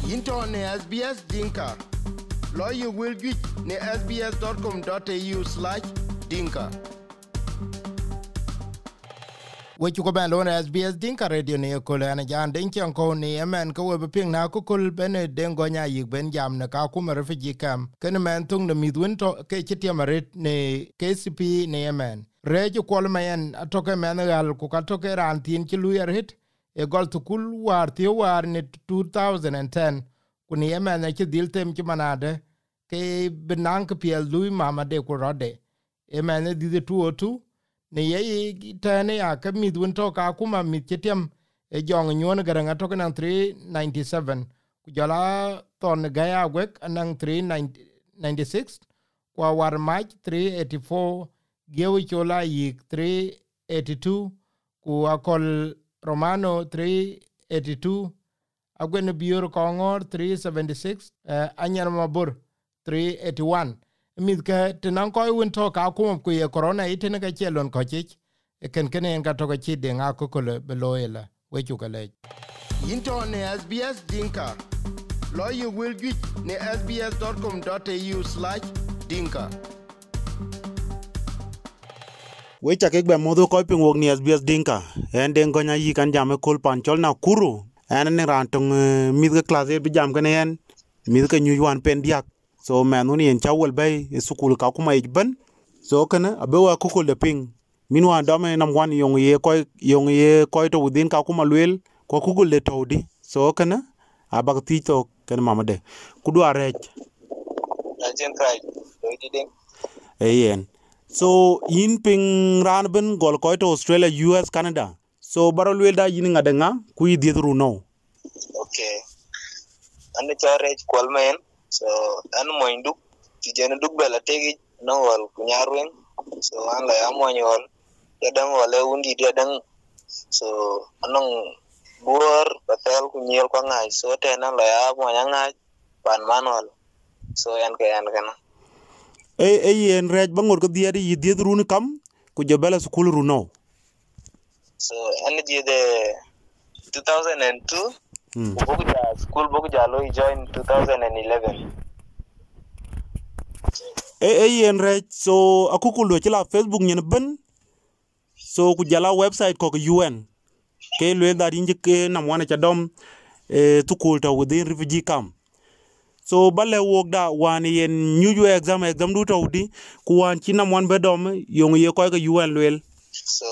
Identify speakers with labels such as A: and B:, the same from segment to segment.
A: Into ne SBS Dinka. Lawyer will get ne sbs.com.au/dinka. What you go ban on SBS Dinka Radio ne ko la na jan den chen ko ne yemen ko we ping na ko kul bene den go nya yik ben jam na ka ku mer refugee camp ken men tung de midwin to ke chitiamaret ne KCP ne yemen rejo kol mayen atoke men gal ku ka toke ran tin ki luyer hit e gol to kul war ti war ne 2010 ku ne yemen ne ki diltem ki manade ke benang ke piel lui mama de ko rode e men ne di 202 ne ye tane ya ka midwin to ka kuma mit chetiam e jong nyon garanga to kan 397 ku jala ton ga ya gwek anang 396 kwa war mach 384 gewi chola yik 382 ku akol romano 382 agwen biur kongor 376 anyar mabur 381 mit ka tenan ko won to ka ku ku ye corona itene ka chelon ko chich ken ken ga to ka chi de nga ko le beloela we chu ka le into ne SBS Dinka lawyer will get ne sbs.com.au/dinka.
B: We cha kek be modu ko ping wog ni SBS Dinka en den gonya yi kan jam ko pan chol na kuru en ne ran tong mi ga classe bi jam kan en mi ga nyu wan pen diak so man ni en chawol bay sukul ka kuma ban so kana abe wa ko le ping min wa do me nam wan yong ye ko to within ka kuma lwel ko ku le tawdi so kana abak ti to kan mamade ku do arech
C: Ajen kai do diding
B: ayen so yin ping ran ben gol ko to Australia US Canada so barol wel da yin ngada nga ku yi diedru no
C: okay ande chare kwal men so an mo induk ti jene duk bela tegi no wal kunyarwen so an la amonyol ya dang wale undi dia dang so anong buor patel kunyel kwa ngai so tena la amonyanga pan manol so yan kana
B: yen rej bangor ko diedi yi diedru ni kam ku jobela school ru no
C: so an di de 2002 school boku jalo join 2011
B: yen rej so akukulu chila Facebook nyen ben so ku jala website ko UN ke lwe da rinje ke na mwana cha dom tukul to within refugee camp so bale wok da wan yen new exam du tawdi ku wan chi na mwan bedom yong ye ko UN lwel
C: so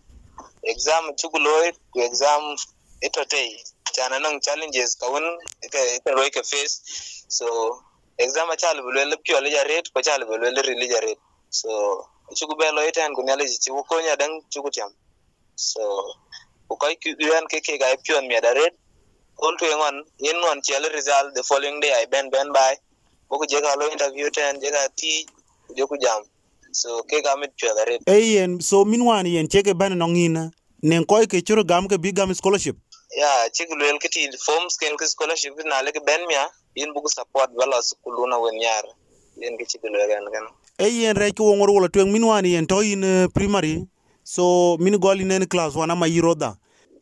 C: exam chukuloy ku exam itote chana nang challenges kawun ka roy ka face so exam chal bulwel pyo le rate ko chal bulwel release rate so chukubelo itan ku nyale chi ko nya dang chukutyam so ko kai ku yan ke ga pyo mi da rate all to ngon in non chel result the following day I ben by ko je ga lo interview ten je ga ti je ku jam so ke ga mit pyo da rate
B: yen so minwan yen cheke ban no ngina nen koy ke churo gam ke bigam scholarship
C: ya chigulel kiti forms ken scholarship na le ben mia in bugu support bala kuluna wen yar yen ke chigulel gan
B: yen re ko ngor wala twen minwan yen to in primary so min gol in class 1 ama yiroda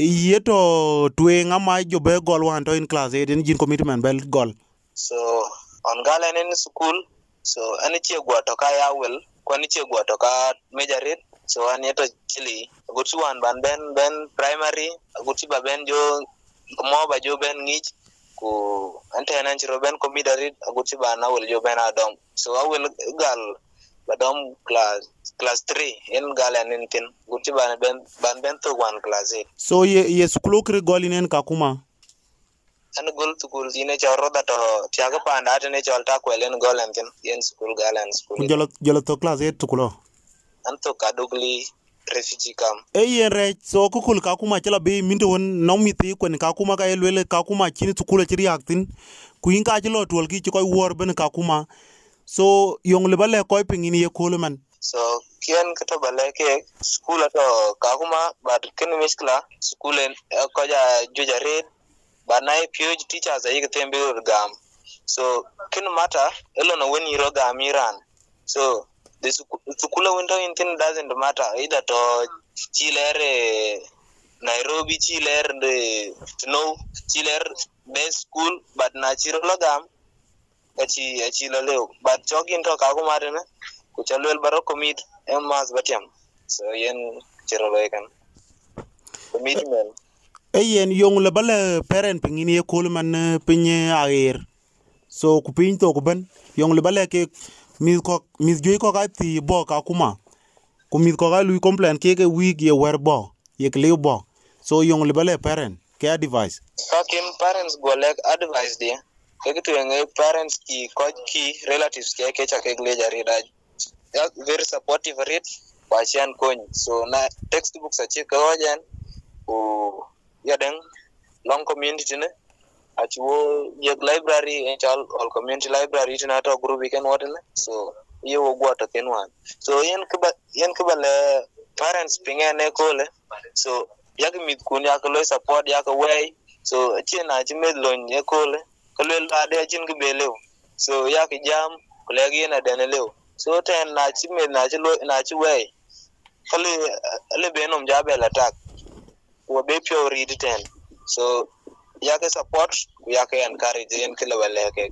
B: yeto twen ama jobe gol wan to in class 8 in jin commitment bel gol
C: so on galen in school so ani che gwa to ka ya wel ko ni che gwa to ka majorit so ani to chili gutu wan ban ben primary gutu ba ben jo mo ba jo ben ngich ku ante nan chiro ben committed gutu ba na wel jo ben adom so I will gal badom class 3 in galen in tin gutu ba ben to one class 8
B: so ye school kre gol in kakuma
C: an gol to gol dine charo da to tiaga panda atene cholta kwelen golen tin yen school galen school
B: ku jolo to class 8 tukulo
C: anto kadugli refugee camp
B: yen re so kukul kakuma chala be minto won nomiti ko ni kakuma ka elwele kakuma chini tukula chiri aktin ku inka chilo tol ki ko wor ben kakuma so yong le bale ko pingin ye koloman
C: so kien kato bale ke school to kakuma but kin miskla school ko ja jujare banai pure teachers ayi ketembe gam so kin mata elo no weni ro gam iran so the school window in thing doesn't matter either to chilere Nairobi chiler de no chiler best school but na chiro logam achi lo leo but jogging to ka kumare na ku chalwel baro commit mas batiam so yen chiro lo kan commitment
B: yen yong le bale parent pingini ye kol man pinye air so ku pin to ku ben yong le bale ke mi joy ko ka ti bo ka kuma ku mi ko ga lu complain ke week ye wer bo ye kle bo so yong le bale parent ke advice
C: fucking parents go like advice dia kegitu yang parents ki coach ki relatives ke cha ke gle jari raj very supportive rate pasian kon so na textbooks achi ko jan o yaden long community ne achiwo ye library and all community library tina to group weekend water so ye wo gwato kenwan so yen kiba le parents pingene kole so yak mit kun yak lo support yak way so achina chimed lon ye kole kolel ade achin gibelew so yak jam kolegi na denelew so ten na chimed na chilo na chiwe kale le benom jabel attack wo be pure read ten so yake support yake encourage yen kile wale ke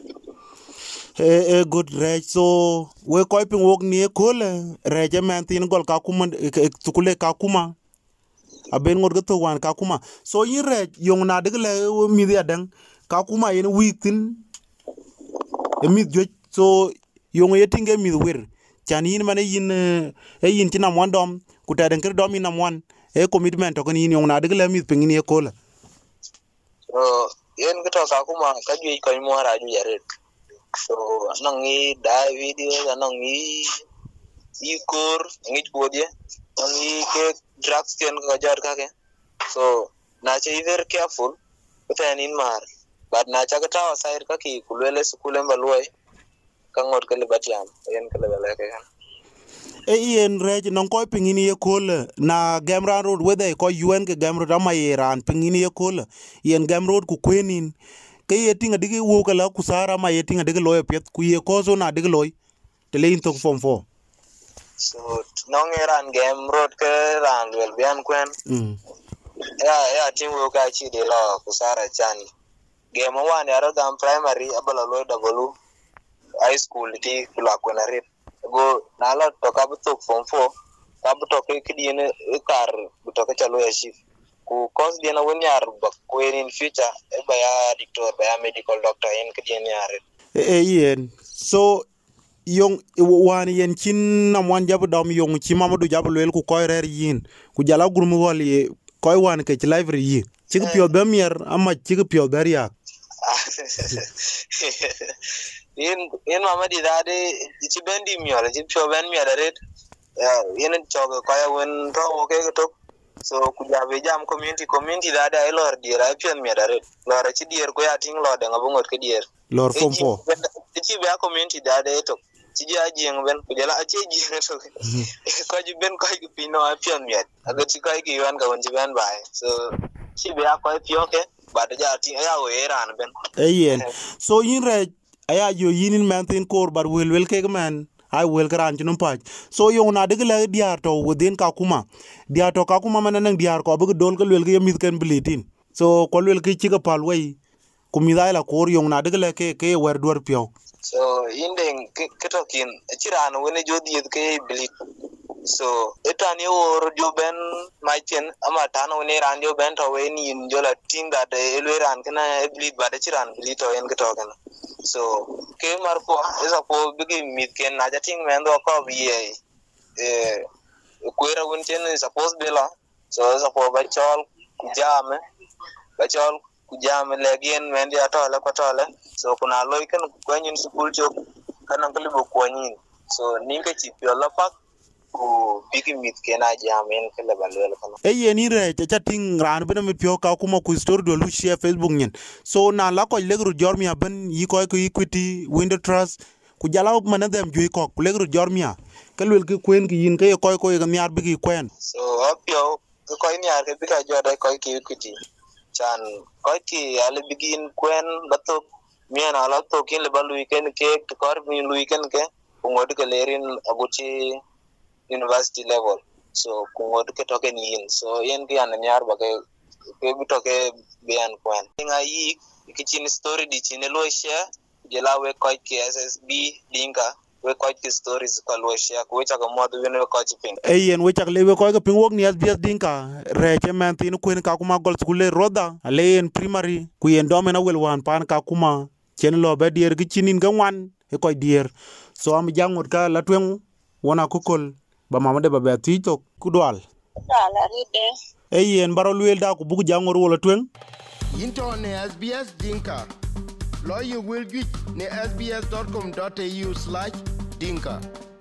B: good rech so we ko pin wok ni kole reje man tin gol ka kuma tukule ka kuma aben ngor to wan ka kuma so yin rej yong na de le mi dia dan ka kuma yen week tin mi jo so yong ye tinge mi wer chan yin mane yin yin tina mondom ku ta den ker dom ina mon commitment to yin yong na de le mi pin ni kole
C: so yen to ka kuma ka ju ko mo ra ju yare so nangi da video nangi ikor ngi bodie nangi ke drugs ken ko jar ka ke so na che very careful but in mar but na cha ta sair ka ki kulele skule mbaloi ka ngot ke libatiam yen ke lebele ke kan
B: yen rej non ko pingini ye kole na gamran road whether ko UN ke gamro ama iran pingini ye kole yen gamroad ku kwenin ke ye tinga digi wo kala kusara ma ye tinga digi loyo pet ku ye kozo na digi loy te le into form 4
C: so nong iran gamroad ke ran wel bian kwen ya tin wo ka chi de lo kusara chani game one ya rodam primary abala loy double high school ti kula kwen rip go na la to ka buto form 4 ka buto ke kidine kar buto ke chalo ya shift ku cause dia na woni ar ba ko in future e ba ya doctor ba ya medical doctor in kidine ar
B: yen so yong wan yen chin na mwan jabu dom yong chi mamadu jabu lel ku koy rer yin ku jala gurmu wal ye koy wan ke library yi chig pio bemier ama chig pio beria
C: in mamadi dade chi bendi miore chi pio ben mi adaret yen chogo koy wen to o ke to so kujabe jam community dade ay lor dier ay pion mi adaret lor chi dier ko ya ting lo de ngabungot ke dier
B: lor form 4
C: chi be community dade to chi ja jeng ben kujala ache jeng to ko ji ben ko ki pino apion miet aga chi ko ki wan ga won ji ben bai so chi be ko pio ke ba de ja ti ya o eran ben
B: yen so yin re aya yo yinin mantin kor bar wel ke man ai wel kran tinum pach so yong na de le diar to within ka kuma diar to ka kuma manang diar ko bu dol ko wel ke yemit ken blitin so ko wel ke chi ga palwai kumida la kor yong na de le ke wer dwar pio
C: so inden kitokin chiran woni jodi ke blit so etani or jo ben maichen ama tano ne ran jo ben to we ni jola ting that elweran kana blit ba de chiran blit to en kitoken so ke marko esa po bigi mit ken na jating men do ko biye kuera won chen suppose bela so esa po ba chol kujam legien mendi atola patola so kuna loiken kwenyin school chok kana kalibo kwenyin so ninka chipio lapak ku bigi mit kena jamen kala balwel kana
B: yeni re cha ting ran bena mit pio ka kuma ku story do lu share Facebook nyen so na la ko legru jormia ben yi ko equity window trust ku jala mana dem ju ko legru jormia kalwel ki kwen ki yin ke ko ga miar bigi kwen
C: so opio ko ni ar ke bika joda ko ki equity chan ko ki ale bigin kwen bato mien ala to kin le balu weekend ke kor mi weekend ke ngod ke lerin abuchi university level so kungod ke token yin so yen ki an nyar ba ke bitoke bian kwan nga yi kichin story di chine lo share je la we ko ke ssb dinka we ko ki stories ko lo share ko cha ko mod we no ko chi pin
B: yen we chak le we ko ga pin wok ni SBS dinka re che men tin ku en ka kuma gol skule roda ale yen primary ku yen do men awel wan pan ka kuma chen lo be dier gi chinin ga wan e ko dier so am jangut ka la twen wona ku kol ba mama de ba be ti to ku dwal
D: ala ride
B: yen baro luel da ku bugu jangor wala twen
A: into ne SBS Dinka. Lawyer will get ne sbs.com.au/dinka.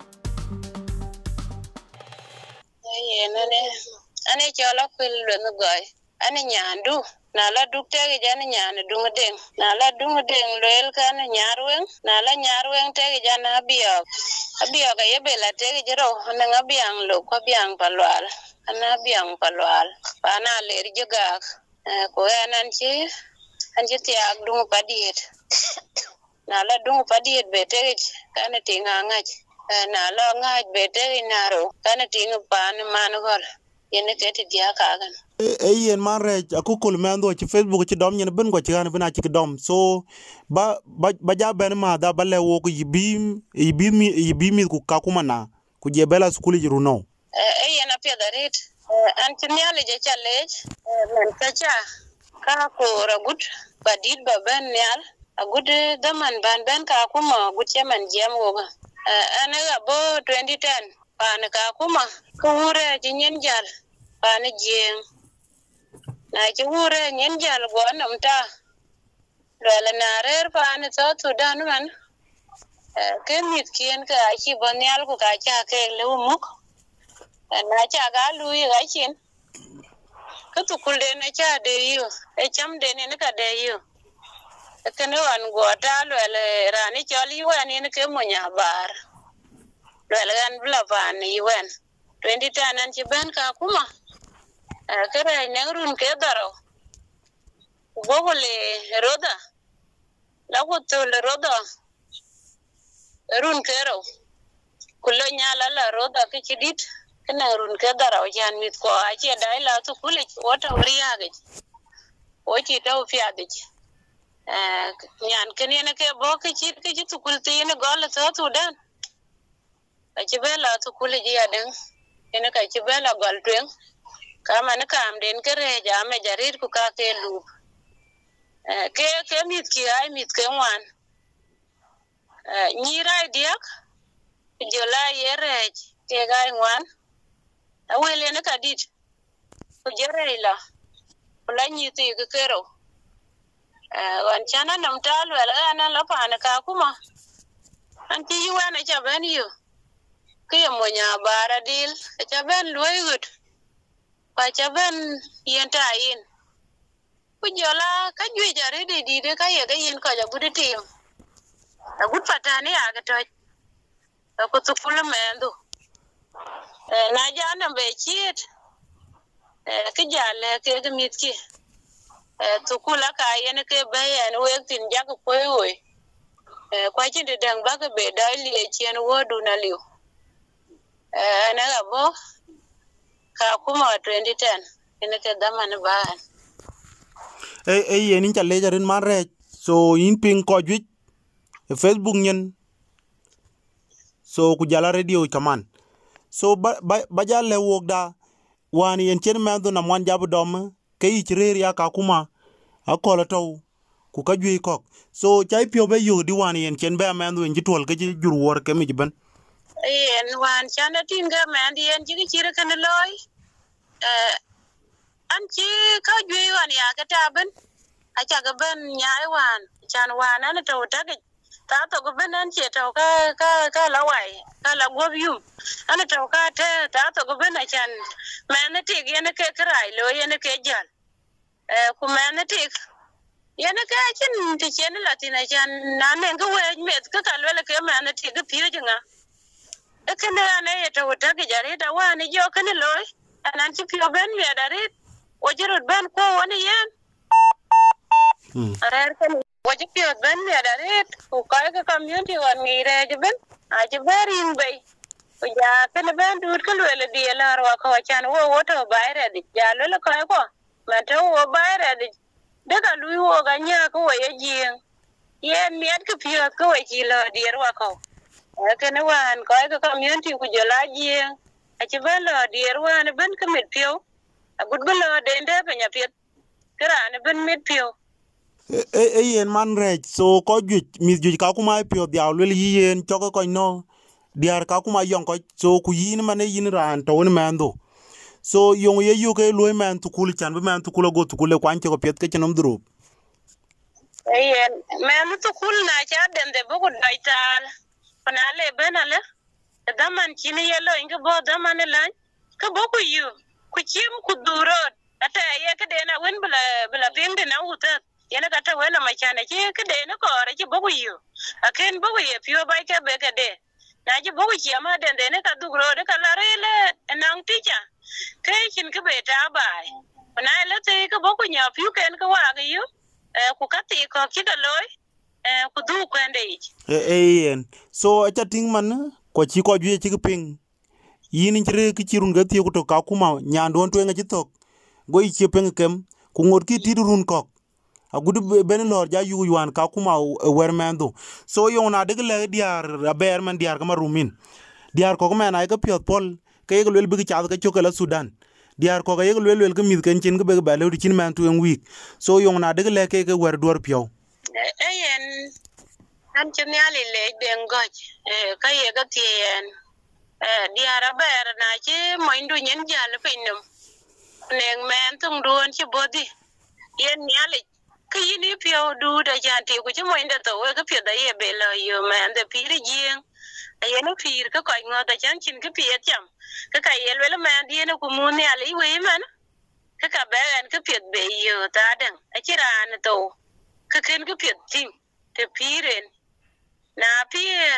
D: ane chola kwil no goy ane nyandu na la dukte ge jan nyan dungden na la dungden lel kan nyarwen na la nyarwen te ge jan abiyo ga yebela te ge jero na ngabiang lo ko biang palwal ana biang palwal pana ler jigak ko enan chi anje tiag dung padiet na la dung padiet bete kan tinga ngach na la ngach bete inaro kan tinga pan man gol yene kete dia kagan
B: yen man re ku kol men do ci Facebook ci dom ñen ben go ci gan bina ci dom so ba ja ben ma da balle wo ko yibi mi ku ka kuma na ku je bela skuli ji runo
D: yene pedarit an tinyale je challenge men kacha ka ko ragut badit baban nyal agud daman ban ban ka kuma gutye man jam woga ana ga bo 2010 pan ka kuma ko hure jinyen jal pan jeng na ki hure nyen jal go nam ta lele na rer pan to Sudan man ke mit kien ka chi bonyal ko ka cha ke lumuk na cha ga lui ga chin ka tu kulde na cha de yu e cham de ne ka de yu kene wan go ta lele rani choli wan ni ke mo nya bar lele gan bla ban ni wan 2010 an chi ben ka kuma kere ne run ke daro gogole roda la ko to le roda run kero kullo nya la roda ke chidit kana run ke daro jan mit ko a che dai la to kule wota uriya ge o chi taw fiade nyan kene ne ke bo ke chit ke tu kulti ne gol to Sudan a che bela to kule ji aden ene ka che bela gol twen kama ne kam den kere ja me jarir ku ka ke lu ke mit ki ai mit ke wan nyira diak jola yere ke ga wan awele ne kadit ku jere la la nyiti ke kero wan chana nam talu ala la pana ka kuma anti yuwa na chaben yu ke mo nya baradil chaben loigut pa chaben yenta yin ku jola ka jwe jare de ka ye ga yin ka ja guditim gut patani aga to ko tukula mendo na jana be chit ke jale ke mitki tukula ka yen ke bayan wektin jak koyoy kwa chinde dang ba ke be dali e chen wodu na liu na gabo ka kuma 2010 ene ke daman ba
B: yen in challe jarin man re so in ping ko jwi Facebook nyen so ku jala radio kaman so ba jalle wok da wani yen chen men do na mwan jabu dom ke ichrer ya ka kuma akola to ku ka jwi kok so chai pio be yu di wani yen chen be men do nji tol ke ji jur wor ke mi ben
D: yen wan chana tinga men yen ji chire kan loy an chi ka jwi wan ya ka taben a cha ga ben nyai wan chan wan an to ta ke ta to go ben an che to ka la wai ka la go yu an to ka te ta to go ben a chan men ti yen ke krai lo yen ke jal ku men ti yen ke chin ti chen la ti na chan na ne go we met ka ka le ke men ti ga pi jinga e ke ne ane to ta ke jare da wa ni jo ke ne loy an ti pio ben me da rit o jiro ben ko woni yen arer kan waji pio ben me da rit ku ka community wan ni re ben a je berin bay Ja kan ben dur kan wele di la ro ko chan wo to bayre di ja le ko ko ma to wo bayre di de ka lu wo ga nya ko ye jing ye miet ke pio ko we ji lo di ro ko kan wan ko community ku jo la jing a ci ben lo di ro wan ben ka mit pio a gud lo de de pe nya pet kra ne ben mit pio
B: yen man rech so ko ju mi ju ka kuma pio dia le yen to ko no diar ka kuma yon ko so ku yin mane yin ran to ni mando so yon ye yu ke lo man tu kul chan be man tu kul go tu kul kwan ko pet ke chinom dru
D: yen men tu kul na cha den de bugu daital pana le benale daman chini yelo inga bo daman lan ka boku yu ku chim ku duro ata ye ka de na wen bla ping de na uta yana ka ta wena ma chana ki ka de na ko ra ki boku yu aken boku ye pio bai ka be ka de na ji boku chi ma den de ne ka duro de ka la rele nang ticha kai chin ka be ta bai pana le te ka boku nya pio ken ka wa ga yu ku ka ti ko ki da loy ku du kwende
B: yen so acha ting man ko chi ko ju chi ping yin chire ki chirun ga tiyo to ka kuma nyandon to nga chitok go ichi peng kem ku ngor ki tidurun kok agudu ben lor ja yu yuan ka kuma wermendo so yona de le diar aber man diar kama rumin diar ko men ay ka piot pol ke yegel wel bi cha ka chokala Sudan diar ko yegel wel ka mit ken chin ga be ba le chin man tu en week so yona de le ke wer dor pio
D: eyen an chanyali le bengoj ka ye ga tien diara ber na chi moindu nyen jal pinum neng men tung duon chi bodi yen nyali kini pio du da janti ku chi moinda to we ka pio da ye be lo yo men de piri jing yen pir ka ko ngota chan chin ka pie cham ka ye le men die no ku mun ne ali we man ka ben ka pio be yo ta den a chiran to ka ken ka pio tim te piren na pier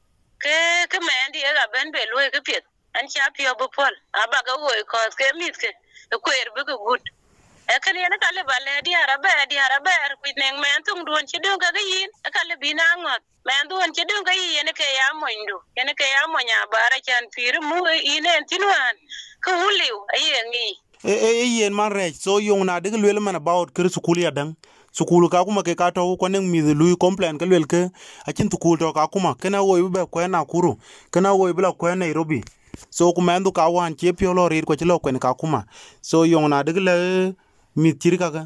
D: ke men die ga ben be lo ka pio an cha pio bo pol aba ga wo ko ke mit ke ko er be ko gut kan yana kale bale diara ber ku neng men tung duon chi dun ga yin kale bina ngot men duon chi dun ga yin ke ya moindu yana ke ya monya bara chan pir mu inen tinwan ku liu ayengi
B: yen man rech so yung na de le man about kir sukul ya dan sukulu ka kuma ke ka to ko neng mi lu complain ka lel ke achin tukul to ka kuma kana wo be ko na kuru kana wo bla ko Nairobi so kuma ndu ka wan che pio lo rir ko chlo ko ka kuma so yung na de le mi tirka ga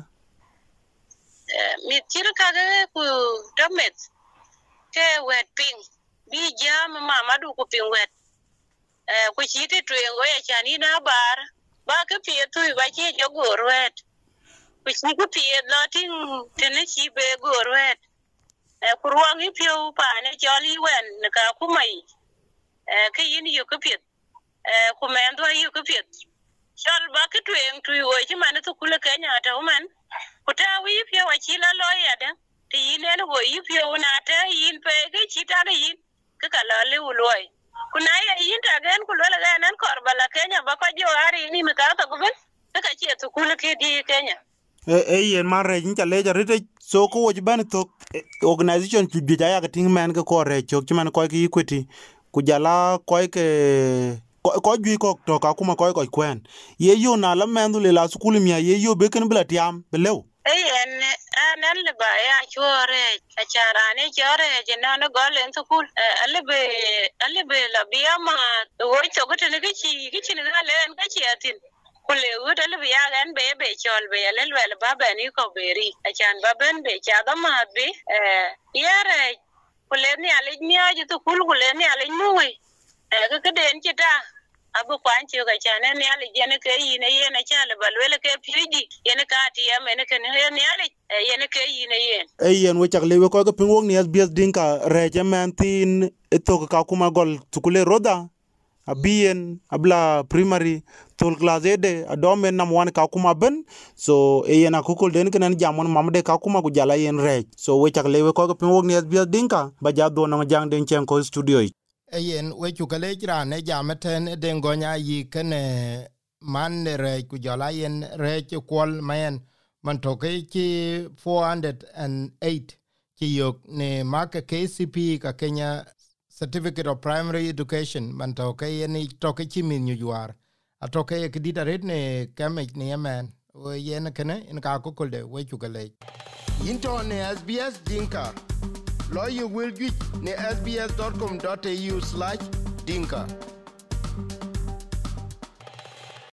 D: ku domet ke wet ping bi jam mama du ku ping wet ku chiti twengo ya chani na bar ba ke pie tu ba che jogo wet ku chi ku pie loting tene chi be go wet ku ruangi pio pa ne joli wen ka ku mai ke yin yu ku pie ku men do yu ku pie chal ba ke twen tu wo chi man tu kule kenya ta man ku ta wi pie wa chi la lo ya da ti yin ne go yu pie na ta yin pe ke chi ta ga yin ka la le uloi kuna ya yin ta gen ku le ga nan kor bala kenya ba ko jo ari ni mi ka ta ku ben ka chi tu kule ke di kenya
B: yen man rech ncha le jarite so ko wo ban to organization ju ja ya ting man ko re chok man ko ki equity ku jala ko ke ko ju ko to ka kuma ko kwen ye yo na la man le la skul mi ye yo be ken bla tiam belew
D: en anan le ba ya chore achara ne chore je na no gol en skul albe la biya ma wo to ko ne ki ne ga len ka chi atin kule uda le ya gan be chol be le le ba be ni ko beri achan ba ben be cha da ma bi yare kule ni ale ni aje to kule ni ale nuwi ka den ci ta abu kwan ci ga chane ni ale je ke yi ne ye na cha le ba le ke pidi ye ne ka ti ya me ne ke ne ni ale ye ne ke yi ne ye
B: yen wo chak le ko ga pingwok ni SBS dinka reje man tin to ka kuma gol tukule roda abien abla primary tol class ede adomen nam wan ka kuma ben so yena kukul den kenen jamon mamde ka kuma ku jala yen rej so we chak lewe ko pin wog ni SBS dinka ba ja do no jang den chen ko studio
A: yen we chu kale jra ne jameten den gonya yi kene man rej ku jala yen rej kwol mayen man to ke ki 408 ki yok ne mark KCP ka Kenya certificate of primary education man to ke ni to ke chimin nyuar atoke ke ditaret ne kame ne yemen o yen kene in ka ko kolde we chukale into ne SBS Dinka lo you will get ne sbs.com.au/dinka